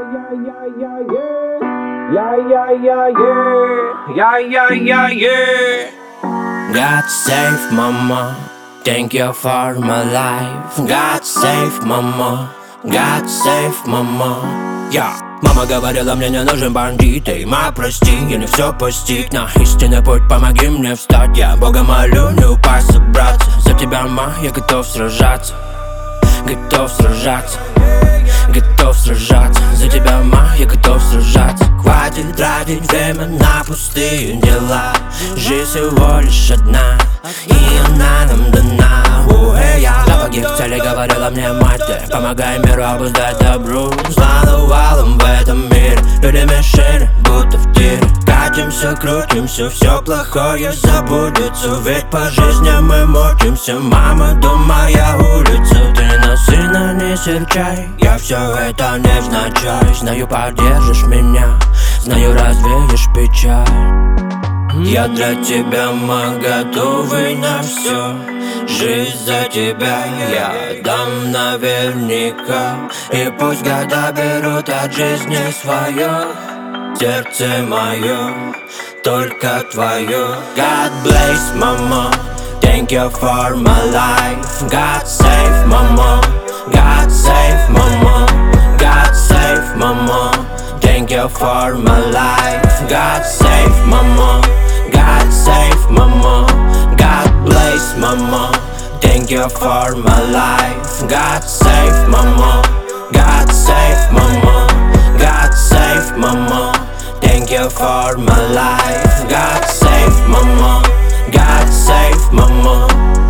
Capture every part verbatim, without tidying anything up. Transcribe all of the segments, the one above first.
Yeah, yeah, yeah, yeah. Yeah, yeah, yeah, yeah. God save mama, thank you for my life. God save mama, God save mama. Yeah. Мама говорила, мне не нужен бандит. И ма, прости, я не все постиг. На истинный путь помоги мне встать. Я Бога молю, не упасть, собраться. За тебя, ма, я готов сражаться. Готов сражаться. Готов сражаться. За тебя, ма, я готов сражаться. Хватит тратить время на пустые дела. Жизнь всего лишь одна, и она нам дана. Запаги в цели, говорила мне мать. Ты помогай миру обуздать добру. Зла навалом в этом мире. Люди мешали, будто в тире. Катимся, крутимся, все плохое забудется. Ведь по жизни мы мучимся. Мама, дом, моя улица. Ты на сына не серчай, я все это невзначай. Знаю, поддержишь меня, знаю, развеешь печаль. Я для тебя, ма, готовый на все. Жизнь за тебя я дам наверняка. И пусть года берут от жизни свое. Сердце мое, только твое. God bless mama, thank you for my life. God save mama, God save mama, God save mama, thank you for my life. God save mama, God save mama, God bless mama, thank you for my life. God save mama, God save mama, God save mama, thank you for my life. God save mama, God save mama.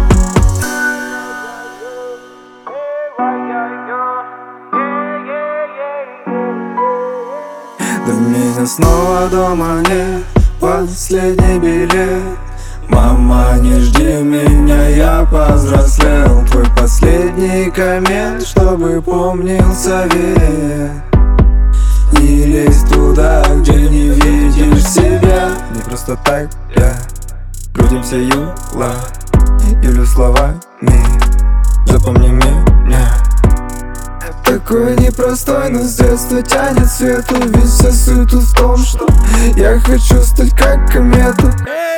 До меня снова дома нет, последний билет. Мама, не жди меня, я повзрослел. Твой последний коммент, чтобы помнил совет. Не лезь туда, где не видишь себя. Не просто так, я крутимся юла. Или словами, запомни меня. Такой непростой, но с детства тянет свету. Ведь вся суть тут в том, что я хочу стать как комета.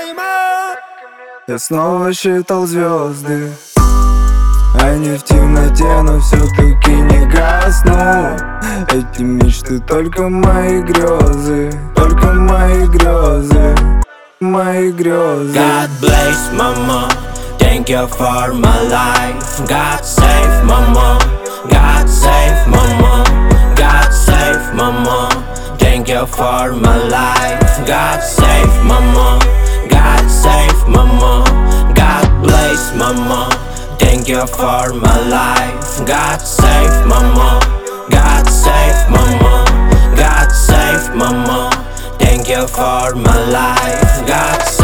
Я снова считал звезды, они в темноте, но все-таки не гаснут. Эти мечты только мои грезы, только мои грезы, мои грезы. God bless mama, thank you for my life. God save mama, God save mama, God save mama, thank you for my life. God save mama, God save mama, God bless mama, thank you for my life. God save mama, God save mama, God save mama, thank you for my life. God